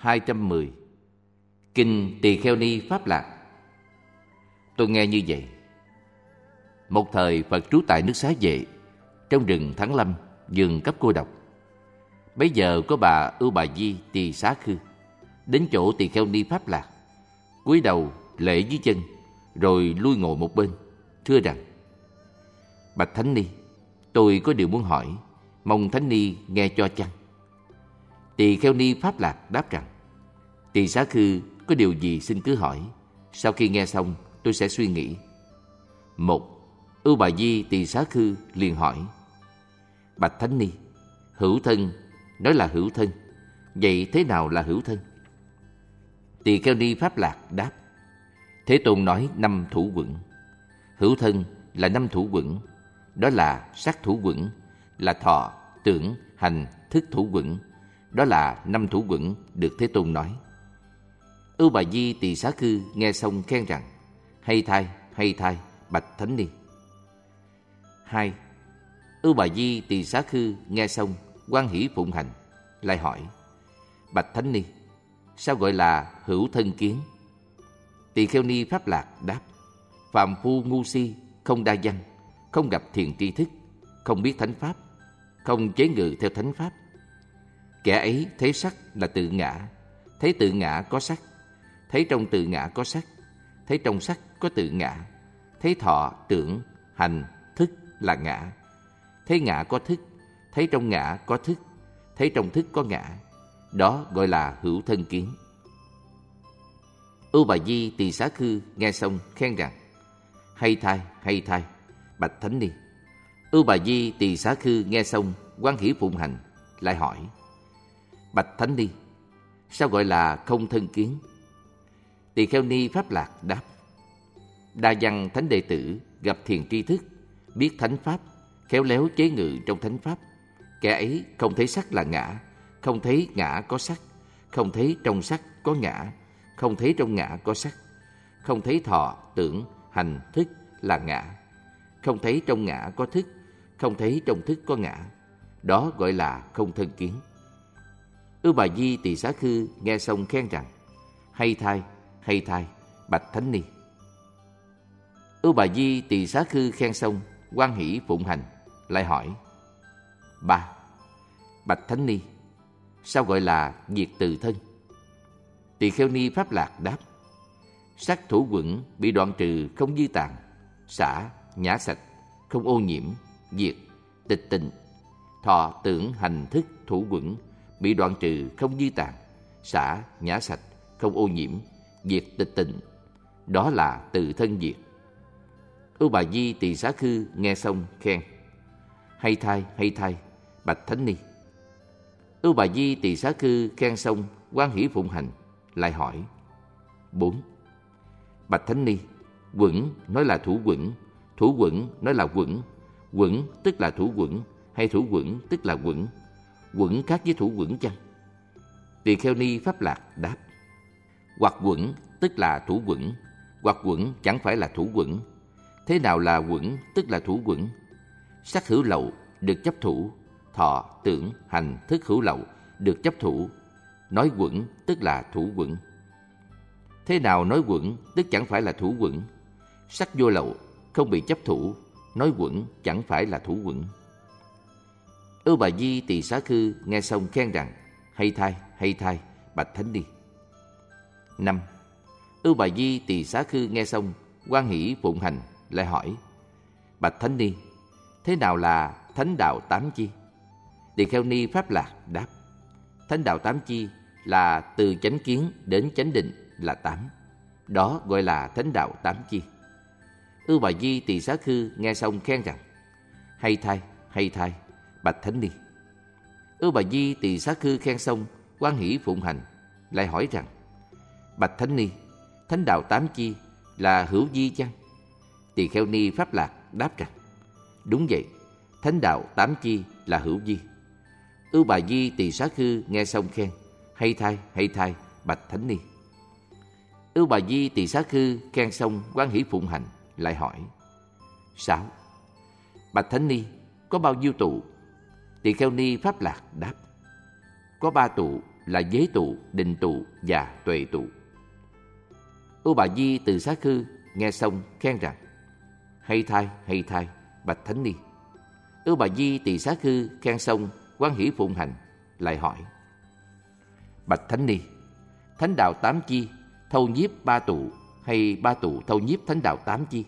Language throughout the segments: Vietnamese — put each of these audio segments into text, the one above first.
210. Kinh Tỳ Kheo Ni Pháp Lạc. Tôi nghe như vậy. Một thời Phật trú tại nước Xá Vệ, trong rừng Thắng Lâm, vườn cấp cô độc. Bấy giờ có bà Ưu Bà Di Tỳ Xá Khư đến chỗ Tỳ Kheo Ni Pháp Lạc, cúi đầu lễ dưới chân, rồi lui ngồi một bên, thưa rằng: Bạch Thánh Ni, tôi có điều muốn hỏi, mong Thánh Ni nghe cho chăng? Tỳ Kheo Ni Pháp Lạc đáp rằng: Tỳ Xá Khư, có điều gì xin cứ hỏi. Sau khi nghe xong, tôi sẽ suy nghĩ. Một, Ưu Bà Di Tỳ Xá Khư liền hỏi: Bạch Thánh Ni, hữu thân nói là hữu thân, vậy thế nào là hữu thân? Tỳ Kheo Ni Pháp Lạc đáp: Thế Tôn nói 5 thủ quẩn. Hữu thân là 5 thủ quẩn, đó là sắc thủ quẩn, là thọ, tưởng, hành, thức thủ quẩn. Đó là 5 thủ quẩn được Thế Tôn nói. Ưu Bà Di Tỳ Xá Khư nghe xong khen rằng: hay thay, Bạch Thánh Ni. 2. Ưu Bà Di Tỳ Xá Khư nghe xong hoan hỷ phụng hành, lại hỏi: Bạch Thánh Ni, sao gọi là hữu thân kiến? Tỳ Kheo Ni Pháp Lạc đáp: Phàm phu ngu si, không đa văn, không gặp thiền tri thức, không biết thánh pháp, không chế ngự theo thánh pháp. Kẻ ấy thấy sắc là tự ngã, thấy tự ngã có sắc, thấy trong tự ngã có sắc, thấy trong sắc có tự ngã, thấy thọ, tưởng, hành, thức là ngã, thấy ngã có thức, thấy trong ngã có thức, thấy trong thức có ngã. Đó gọi là hữu thân kiến. Ưu Bà Di Tỳ Xá Khư nghe xong khen rằng: hay thay, Bạch Thánh Ni. Ưu Bà Di Tỳ Xá Khư nghe xong hoan hỷ phụng hành, lại hỏi: Bạch Thánh Ni, sao gọi là không thân kiến? Tỳ Kheo Ni Pháp Lạc đáp: Đa văn thánh đệ tử gặp thiền tri thức, biết thánh pháp, khéo léo chế ngự trong thánh pháp. Kẻ ấy không thấy sắc là ngã, không thấy ngã có sắc, không thấy trong sắc có ngã, không thấy trong ngã có sắc, không thấy thọ, tưởng, hành, thức là ngã, không thấy trong ngã có thức, không thấy trong thức có ngã. Đó gọi là không thân kiến. Ưu Bà Di Tỳ Xá Khư nghe xong khen rằng: hay thay, Bạch Thánh Ni. Ưu Bà Di Tỳ Xá Khư khen xong hoan hỷ phụng hành, lại hỏi: 3. Bạch Thánh Ni, sao gọi là diệt tự thân? Tỳ Kheo Ni Pháp Lạc đáp: Sắc thủ quẩn bị đoạn trừ không dư tàn, xả, nhả sạch, không ô nhiễm, diệt, tịch tịnh. Thọ, tưởng, hành, thức thủ quẩn bị đoạn trừ không dư tàn, xả, nhả sạch, không ô nhiễm, diệt, tịch tịnh. Đó là tự thân diệt. Ưu Bà Di Tỳ Xá Khư nghe xong khen: hay thay, Bạch Thánh Ni. Ưu Bà Di Tỳ Xá Khư khen xong hoan hỷ phụng hành, lại hỏi: 4. Bạch Thánh Ni, quẩn nói là thủ quẩn nói là quẩn tức là thủ quẩn, hay thủ quẩn tức là quẩn khác với thủ quẩn chăng? Tỳ Kheo Ni Pháp Lạc đáp: Hoặc quẩn tức là thủ quẩn, hoặc quẩn chẳng phải là thủ quẩn. Thế nào là quẩn tức là thủ quẩn? Sắc hữu lậu được chấp thủ, thọ, tưởng, hành, thức hữu lậu được chấp thủ. Nói quẩn tức là thủ quẩn. Thế nào nói quẩn tức chẳng phải là thủ quẩn? Sắc vô lậu không bị chấp thủ, nói quẩn chẳng phải là thủ quẩn. Ưu Bà Di Tỳ Xá Khư nghe xong khen rằng: hay thay, Bạch Thánh Ni. 5. Ưu Bà Di Tỳ Xá Khư nghe xong hoan hỷ phụng hành, lại hỏi: Bạch Thánh Ni, thế nào là thánh đạo 8 chi? Tỳ Kheo Ni Pháp Lạc đáp: Thánh đạo 8 chi là từ chánh kiến đến chánh định là 8. Đó gọi là thánh đạo 8 chi. Ưu Bà Di Tỳ Xá Khư nghe xong khen rằng: hay thay, Bạch Thánh Ni. Ưu Bà Di Tỳ Xá Khư khen xong hoan hỷ phụng hành, lại hỏi rằng: Bạch Thánh Ni, thánh đạo 8 chi là hữu vi chăng? Tỳ Kheo Ni Pháp Lạc đáp rằng: Đúng vậy, thánh đạo 8 chi là hữu vi. Ưu Bà Di Tỳ Xá Khư nghe xong khen: hay thay, Bạch Thánh Ni. Ưu Bà Di Tỳ Xá Khư khen xong hoan hỷ phụng hành, lại hỏi: 6. Bạch Thánh Ni, có bao nhiêu tụ? Tỳ Kheo Ni Pháp Lạc đáp: Có 3 tụ, là giới tụ, định tụ và tuệ tụ. Ưu Bà Di Từ Xá Khư nghe xong khen rằng: hay thay, bạch Thánh Ni. Ưu Bà Di Tỳ Xá Khư khen xong hoan hỷ phụng hành, lại hỏi: bạch Thánh Ni, thánh đạo tám chi thâu nhiếp ba tụ, hay ba tụ thâu nhiếp thánh đạo tám chi?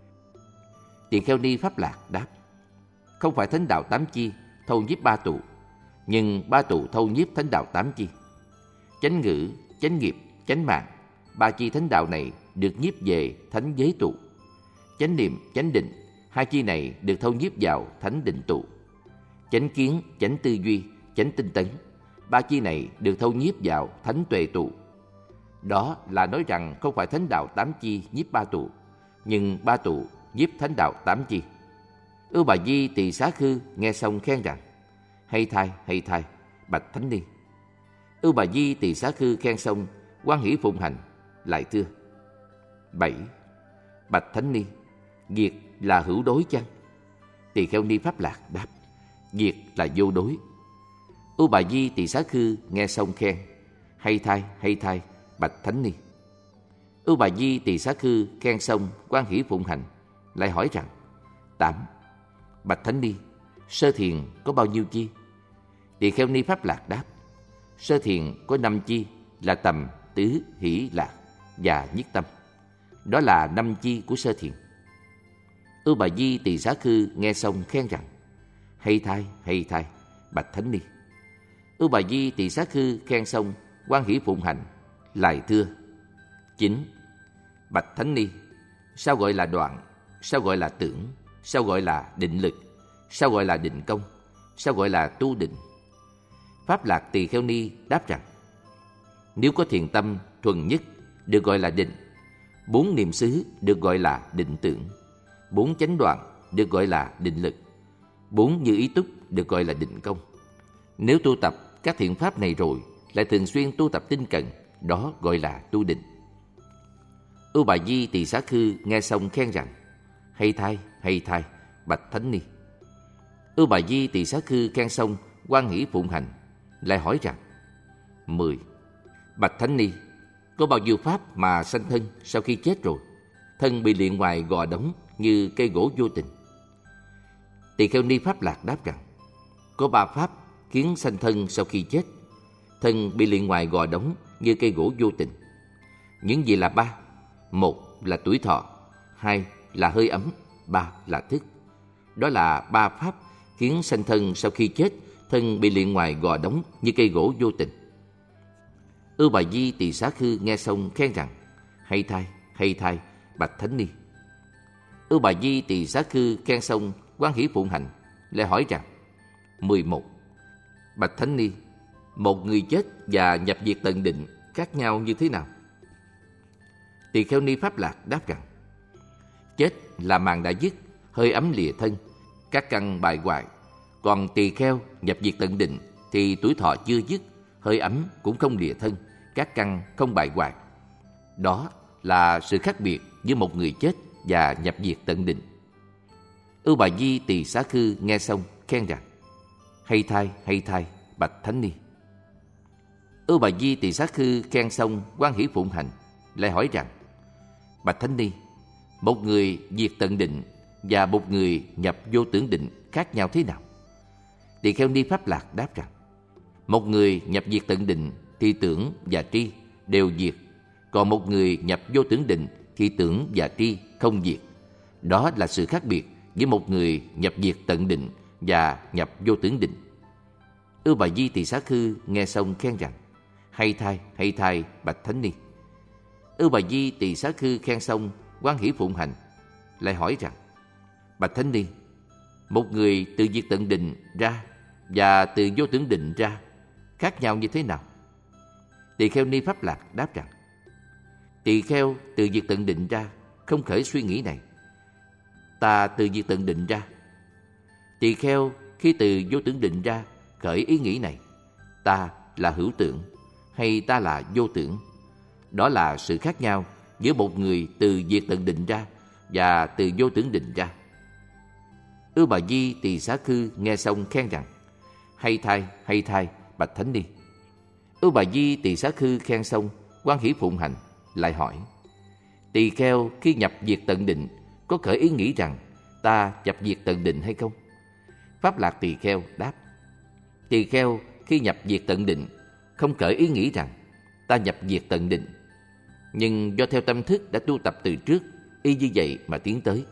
Tỳ Kheo Ni Pháp Lạc đáp: không phải thánh đạo tám chi thâu nhiếp ba tụ, nhưng ba tụ thâu nhiếp thánh đạo tám chi. Chánh ngữ, chánh nghiệp, chánh mạng, ba chi thánh đạo này được nhiếp về thánh giới tụ. Chánh niệm, chánh định, hai chi này được thâu nhiếp vào thánh định tụ. Chánh kiến, chánh tư duy, chánh tinh tấn, ba chi này được thâu nhiếp vào thánh tuệ tụ. Đó là nói rằng không phải thánh đạo tám chi nhiếp ba tụ, nhưng ba tụ nhiếp thánh đạo tám chi. Ưu Bà Di Tỳ Xá Khư nghe xong khen rằng: hay thay, bạch Thánh Ni. Ưu Bà Di Tỳ Xá Khư khen xong hoan hỷ phụng hành, lại thưa: 7. Bạch Thánh Ni, việc là hữu đối chăng? Tỳ Kheo Ni Pháp Lạc đáp: việc là vô đối. Ưu Bà Di Tỳ Xá Khư nghe xong khen: hay thay, bạch Thánh Ni. Ưu Bà Di Tỳ Xá Khư khen xong hoan hỷ phụng hành, lại hỏi rằng: 8. Bạch Thánh Ni, sơ thiền có bao nhiêu chi? Tỳ Kheo Ni Pháp Lạc đáp: sơ thiền có 5 chi là tầm, tứ, hỷ, lạc và nhất tâm. Đó là 5 chi của sơ thiền. Ưu Bà Di Tỳ Xá Khư nghe xong khen rằng: hay thay, bạch Thánh Ni. Ưu Bà Di Tỳ Xá Khư khen xong hoan hỷ phụng hành, lại thưa: 9. Bạch Thánh Ni, sao gọi là đoạn? Sao gọi là tưởng? Sao gọi là định lực? Sao gọi là định công? Sao gọi là tu định? Pháp Lạc Tỳ Kheo Ni đáp rằng: nếu có thiền tâm thuần nhất được gọi là định, 4 niệm xứ được gọi là định tưởng, 4 chánh đoạn được gọi là định lực, 4 như ý túc được gọi là định công. Nếu tu tập các thiện pháp này rồi lại thường xuyên tu tập tinh cần, đó gọi là tu định. Ưu Bà Di Tỳ Xá Khư nghe xong khen rằng: hay thay, bạch Thánh Ni. Ưu Bà Di Tỳ Xá Khư khen xong hoan hỷ phụng hành, lại hỏi rằng: 10. Bạch Thánh Ni, có bao nhiêu pháp mà sanh thân sau khi chết rồi, thân bị liệng ngoài gò đống như cây gỗ vô tình? Tỳ Kheo Ni Pháp Lạc đáp rằng: có 3 pháp khiến sanh thân sau khi chết, thân bị liệng ngoài gò đống như cây gỗ vô tình. Những gì là 3? 1 là tuổi thọ, 2 là hơi ấm, 3 là thức. Đó là 3 pháp khiến sanh thân sau khi chết, thân bị liệng ngoài gò đống như cây gỗ vô tình. Ưu Bà Di Tỳ Xá Khư nghe xong khen rằng: hay thay, bạch Thánh Ni. Ưu Bà Di Tỳ Xá Khư khen xong hoan hỷ phụng hành, lại hỏi rằng: 11. Bạch Thánh Ni, một người chết và nhập diệt tận định khác nhau như thế nào? Tỳ Kheo Ni Pháp Lạc đáp rằng: chết là màng đã dứt, hơi ấm lìa thân, các căn bại hoại. Còn tỳ kheo nhập diệt tận định thì tuổi thọ chưa dứt, hơi ấm cũng không lìa thân, các căn không bại hoại. Đó là sự khác biệt giữa một người chết và nhập diệt tận định. Ưu Bà Di Tỳ Xá Khư nghe xong khen rằng: hay thay, bạch Thánh Ni. Ưu Bà Di Tỳ Xá Khư khen xong hoan hỷ phụng hành, lại hỏi rằng: bạch Thánh Ni, một người diệt tận định và một người nhập vô tưởng định khác nhau thế nào? Tỳ Kheo Ni Pháp Lạc đáp rằng: một người nhập diệt tận định thì tưởng và tri đều diệt, còn một người nhập vô tưởng định thì tưởng và tri không diệt. Đó là sự khác biệt giữa một người nhập diệt tận định và nhập vô tưởng định. Ưu Bà Di Tỳ Xá Khư nghe xong khen rằng: hay thay, bạch Thánh Ni. Ưu Bà Di Tỳ Xá Khư khen xong hoan hỷ phụng hành, lại hỏi rằng: bạch Thánh Ni, một người từ diệt tận định ra và từ vô tưởng định ra khác nhau như thế nào? Tỳ Kheo Ni Pháp Lạc đáp rằng: tỳ kheo từ diệt tận định ra không khởi suy nghĩ này: ta từ diệt tận định ra. Tỳ kheo khi từ vô tưởng định ra khởi ý nghĩ này: ta là hữu tưởng hay ta là vô tưởng. Đó là sự khác nhau giữa một người từ diệt tận định ra và từ vô tưởng định ra. Ưu Bà Di Tỳ Xá Khư nghe xong khen rằng: hay thay, bạch Thánh Ni. Ưu Bà Di Tỳ Xá Khư khen xong, hoan hỷ phụng hành, lại hỏi: Tỳ kheo khi nhập diệt tận định có khởi ý nghĩ rằng ta nhập diệt tận định hay không? Pháp Lạc Tỳ kheo đáp: Tỳ kheo khi nhập diệt tận định không khởi ý nghĩ rằng ta nhập diệt tận định, nhưng do theo tâm thức đã tu tập từ trước, y như vậy mà tiến tới.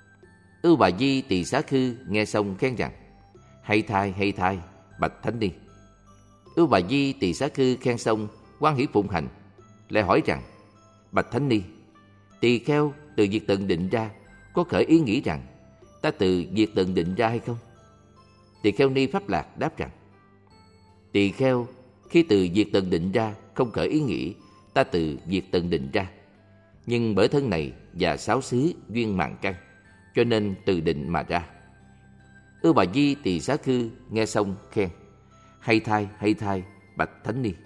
Ưu Bà Di Tỳ Xá Khư nghe xong khen rằng: hay thay, bạch Thánh Ni. Ưu Bà Di Tỳ Xá Khư khen xong, hoan hỷ phụng hành, lại hỏi rằng: bạch Thánh Ni, tỳ kheo từ diệt tận định ra có khởi ý nghĩ rằng ta từ diệt tận định ra hay không? Tỳ kheo Ni Pháp Lạc đáp rằng: tỳ kheo khi từ diệt tận định ra không khởi ý nghĩ ta từ diệt tận định ra, nhưng bởi thân này và sáu xứ duyên mạng căn, cho nên từ định mà ra. Ưu Bà Di Tỳ Xá Khư nghe xong khen: hay thay, bạch Thánh Ni.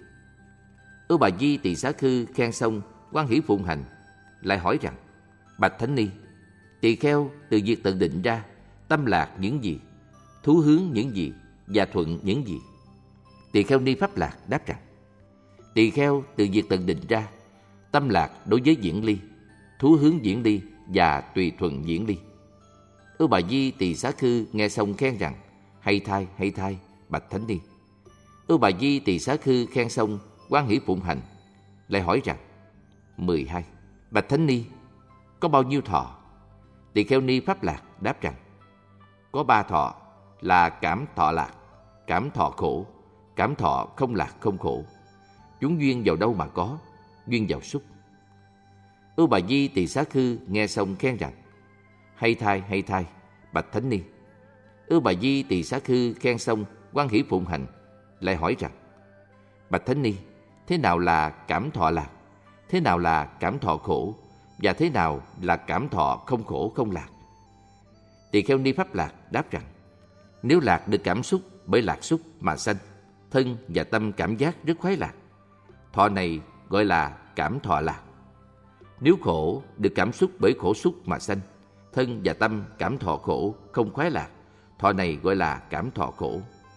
Ưu Bà Di Tỳ Xá Khư khen xong, hoan hỷ phụng hành, lại hỏi rằng: bạch Thánh Ni, tỳ kheo từ diệt tận định ra tâm lạc những gì, thú hướng những gì và thuận những gì? Tỳ kheo Ni Pháp Lạc đáp rằng: tỳ kheo từ diệt tận định ra tâm lạc đối với diễn ly, thú hướng diễn ly và tùy thuận diễn ly. Ưu Bà Di Tỳ Xá Khư nghe xong khen rằng: hay thay, bạch Thánh Ni. Ưu Bà Di Tỳ Xá Khư khen xong, hoan hỷ phụng hành, lại hỏi rằng: 12. Bạch Thánh Ni, có bao nhiêu thọ? Tỳ kheo Ni Pháp Lạc đáp rằng: có 3 thọ, là cảm thọ lạc, cảm thọ khổ, cảm thọ không lạc không khổ. Chúng duyên vào đâu mà có? Duyên vào xúc. Ưu Bà Di Tỳ Xá Khư nghe xong khen rằng: hay thay, bạch Thánh Ni. Ưu Bà Di Tỳ Xá Khư khen xong, hoan hỷ phụng hành, lại hỏi rằng: bạch Thánh Ni, thế nào là cảm thọ lạc, thế nào là cảm thọ khổ, và thế nào là cảm thọ không khổ không lạc? Tỳ kheo Ni Pháp Lạc đáp rằng: nếu lạc được cảm xúc bởi lạc xúc mà sanh, thân và tâm cảm giác rất khoái lạc, thọ này gọi là cảm thọ lạc. Nếu khổ được cảm xúc bởi khổ xúc mà sanh, thân và tâm cảm thọ khổ không khoái lạc, thọ này gọi là cảm thọ khổ.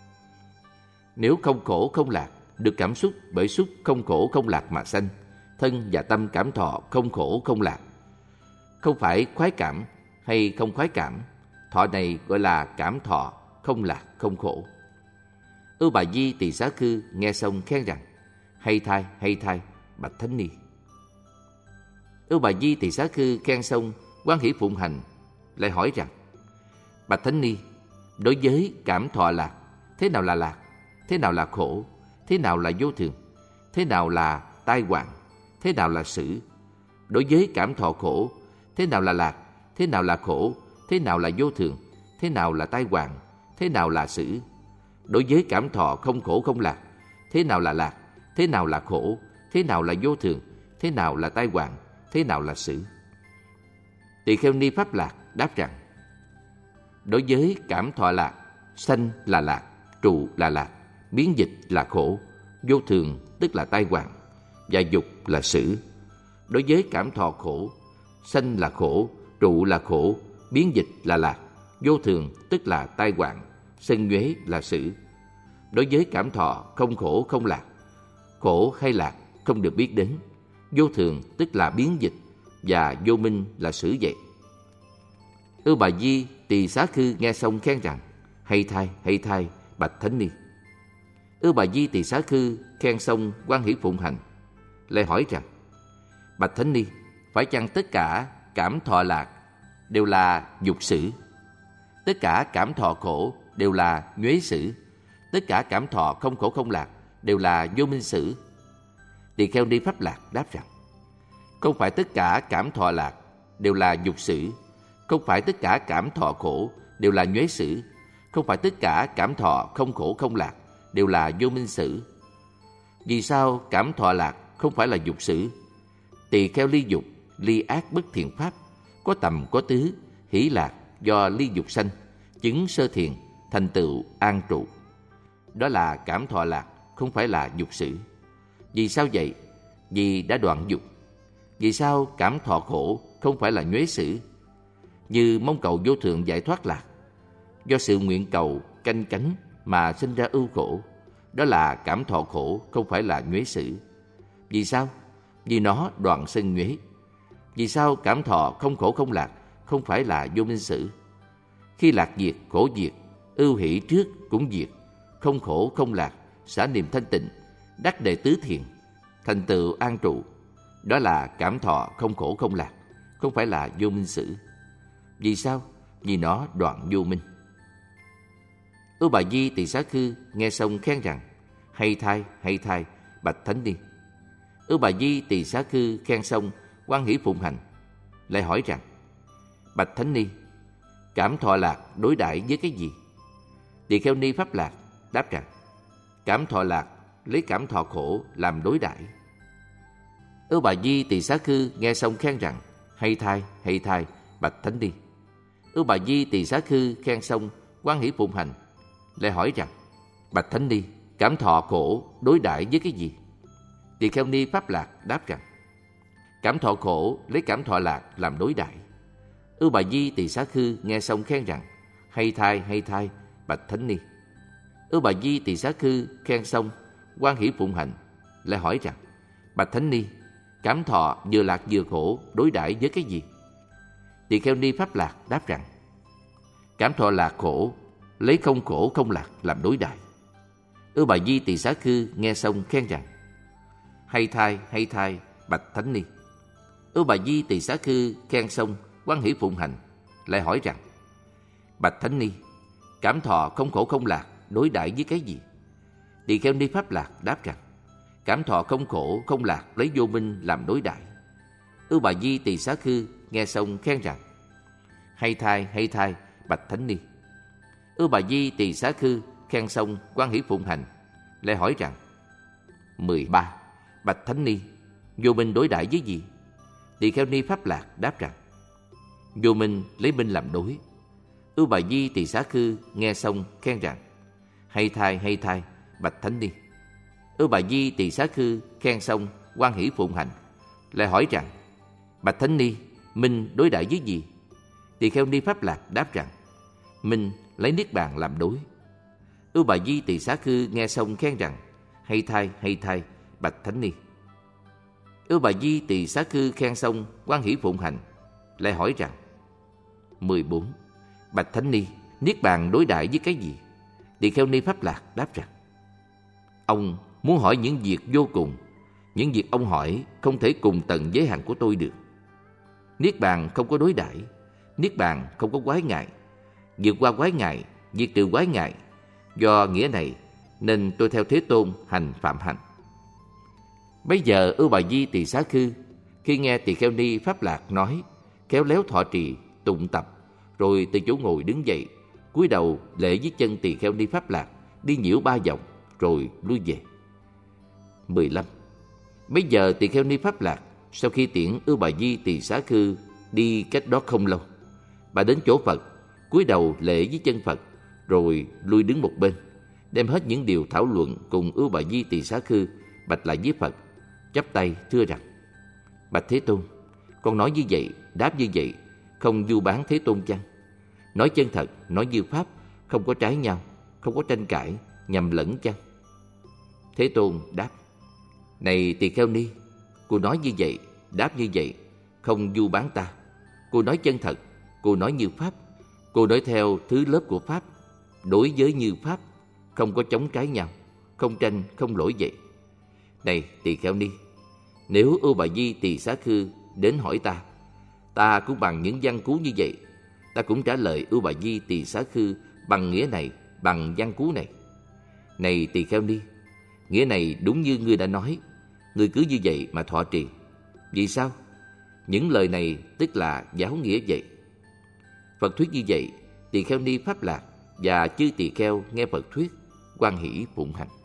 Nếu không khổ không lạc được cảm xúc bởi xúc không khổ không lạc mà sanh, thân và tâm cảm thọ không khổ không lạc, không phải khoái cảm hay không khoái cảm, thọ này gọi là cảm thọ không lạc không khổ. Ưu Bà Di Tỳ Xá Khư nghe xong khen rằng: hay thay, bạch Thánh Ni. Ưu Bà Di Tỳ Xá Khư khen xong, hoan hỷ phụng hành, lại hỏi rằng: bạch Thánh Ni, đối với cảm thọ lạc, thế nào là lạc, thế nào là khổ, thế nào là vô thường, thế nào là tai hoạn, thế nào là xử? Đối với cảm thọ khổ, thế nào là lạc, thế nào là khổ, thế nào là vô thường, thế nào là tai hoạn, thế nào là xử? Đối với cảm thọ không khổ không lạc, thế nào là lạc, thế nào là khổ, thế nào là vô thường, thế nào là tai hoạn, thế nào là xử? Tỳ kheo Ni Pháp Lạc đáp rằng: đối với cảm thọ lạc, sanh là lạc, trụ là lạc, biến dịch là khổ, vô thường tức là tai hoạn, và dục là xử. Đối với cảm thọ khổ, sanh là khổ, trụ là khổ, biến dịch là lạc, vô thường tức là tai hoạn, sân nhuế là xử. Đối với cảm thọ không khổ không lạc, khổ hay lạc không được biết đến, vô thường tức là biến dịch, và vô minh là xử vậy. Ưu Bà Di Tỳ Xá Khư nghe xong khen rằng: hay thay, bạch Thánh Ni. Ưu Bà Di Tỳ Xá Khư khen xong, hoan hỷ phụng hành, lại hỏi rằng: bạch Thánh Ni, phải chăng tất cả cảm thọ lạc đều là dục xử, tất cả cảm thọ khổ đều là nhuế xử, tất cả cảm thọ không khổ không lạc đều là vô minh xử? Tỳ kheo Ni Pháp Lạc đáp rằng: không phải tất cả cảm thọ lạc đều là dục xử, không phải tất cả cảm thọ khổ đều là nhuế xử, không phải tất cả cảm thọ không khổ không lạc đều là vô minh xử. Vì sao cảm thọ lạc không phải là dục xử? Tỳ kheo ly dục, ly ác bất thiện pháp, có tầm có tứ, hỷ lạc do ly dục sanh, chứng sơ thiền, thành tựu an trụ. Đó là cảm thọ lạc, không phải là dục xử. Vì sao vậy? Vì đã đoạn dục. Vì sao cảm thọ khổ không phải là nhuế xử? Như mong cầu vô thượng giải thoát lạc, do sự nguyện cầu canh cánh mà sinh ra ưu khổ, đó là cảm thọ khổ, không phải là nhuế sử. Vì sao? Vì nó đoạn sân nhuế. Vì sao cảm thọ không khổ không lạc, không phải là vô minh sử? Khi lạc diệt, khổ diệt, ưu hỷ trước cũng diệt, không khổ không lạc, xả niệm thanh tịnh, đắc đệ tứ thiền, thành tựu an trụ, đó là cảm thọ không khổ không lạc, không phải là vô minh sử. Vì sao? Vì nó đoạn vô minh. Ưu Bà Di Tỳ Xá Khư nghe xong khen rằng: hay thay, bạch Thánh Ni. Ưu Bà Di Tỳ Xá Khư khen xong hoan hỷ phụng hành, lại hỏi rằng: bạch Thánh Ni, cảm thọ lạc đối đãi với cái gì? Tỳ Kheo Ni Pháp Lạc đáp rằng: cảm thọ lạc lấy cảm thọ khổ làm đối đãi. Ưu Bà Di Tỳ Xá Khư nghe xong khen rằng: hay thay, bạch Thánh Ni. Ưu Bà Di Tỳ Xá Khư khen xong hoan hỷ phụng hành, lại hỏi rằng: bạch Thánh Ni, cảm thọ khổ đối đãi với cái gì? Tỳ Kheo Ni Pháp Lạc đáp rằng: cảm thọ khổ lấy cảm thọ lạc làm đối đãi. Ưu Bà Di Tỳ Xá Khư nghe xong khen rằng: hay thay, bạch Thánh Ni. Ưu Bà Di Tỳ Xá Khư khen xong hoan hỷ phụng hành, lại hỏi rằng: bạch Thánh Ni, cảm thọ vừa lạc vừa khổ đối đãi với cái gì? Tỳ Kheo Ni Pháp Lạc đáp rằng: cảm thọ lạc khổ lấy không khổ không lạc làm đối đãi. Ưu Bà Di Tỳ Xá Khư nghe xong khen rằng: hay thay, bạch Thánh Ni. Ưu Bà Di Tỳ Xá Khư khen xong hoan hỷ phụng hành, lại hỏi rằng: bạch Thánh Ni, cảm thọ không khổ không lạc đối đãi với cái gì? Tỳ Kheo Ni Pháp Lạc đáp rằng: cảm thọ không khổ không lạc lấy vô minh làm đối đãi. Ưu Bà Di Tỳ Xá Khư nghe xong khen rằng: hay thay, bạch Thánh Ni. Ưu Bà Di Tỳ Xá Khư khen xong hoan hỷ phụng hành, lại hỏi rằng: 13. Bạch Thánh Ni, vô minh đối đãi với gì? Tỳ Kheo Ni Pháp Lạc đáp rằng: vô minh lấy minh làm đối. Ưu Bà Di Tỳ Xá Khư nghe xong khen rằng: hay thay, bạch Thánh Ni. Ưu Bà Di Tỳ Xá Khư khen xong hoan hỷ phụng hành, lại hỏi rằng: bạch Thánh Ni, minh đối đãi với gì? Tỳ Kheo Ni Pháp Lạc đáp rằng: minh lấy niết bàn làm đối. Ưu Bà Di Tỳ Xá Khư nghe xong khen rằng: hay thay, bạch Thánh Ni. Ưu Bà Di Tỳ Xá Khư khen xong hoan hỷ phụng hành, lại hỏi rằng: 14. Bạch Thánh Ni, niết bàn đối đãi với cái gì? Tỳ Kheo Ni Pháp Lạc đáp rằng: ông muốn hỏi những việc vô cùng, những việc ông hỏi không thể cùng tận giới hạn của tôi được. Niết bàn không có đối đãi, niết bàn không có quái ngại, vượt qua quái ngại, diệt trừ quái ngại. Do nghĩa này nên tôi theo Thế Tôn hành phạm hạnh. Bây giờ Ưu Bà Di Tỳ Xá Khư khi nghe Tỳ Kheo Ni Pháp Lạc nói, khéo léo thọ trì tụng tập, rồi từ chỗ ngồi đứng dậy, cúi đầu lễ với chân Tỳ Kheo Ni Pháp Lạc, đi nhiễu 3 vòng rồi lui về. 15. Bây giờ Tỳ Kheo Ni Pháp Lạc sau khi tiễn Ưu Bà Di Tỳ Xá Khư đi cách đó không lâu, bà đến chỗ Phật, cúi đầu lễ với chân Phật, rồi lui đứng một bên, đem hết những điều thảo luận cùng Ưu Bà Di Tỳ Xá Khư bạch lại với Phật, chắp tay thưa rằng: bạch Thế Tôn, con nói như vậy, đáp như vậy, không vu bán Thế Tôn chăng? Nói chân thật, nói như pháp, không có trái nhau, không có tranh cãi, nhầm lẫn chăng? Thế Tôn đáp: này Tỳ Kheo Ni, cô nói như vậy, đáp như vậy, không vu bán ta. Cô nói chân thật, cô nói như pháp, cô nói theo thứ lớp của pháp, đối với như pháp, không có chống trái nhau, không tranh, không lỗi vậy. Này Tỳ Kheo Ni, nếu Ưu Bà Di Tỳ Xá Khư đến hỏi ta cũng bằng những văn cú như vậy, ta cũng trả lời Ưu Bà Di Tỳ Xá Khư bằng nghĩa này, bằng văn cú này. Này Tỳ Kheo Ni, nghĩa này đúng như ngươi đã nói, ngươi cứ như vậy mà thọ trì. Vì sao? Những lời này tức là giáo nghĩa vậy. Phật thuyết như vậy, Tỳ Kheo Ni Pháp Lạc và chư tỳ kheo nghe Phật thuyết, hoan hỷ phụng hành.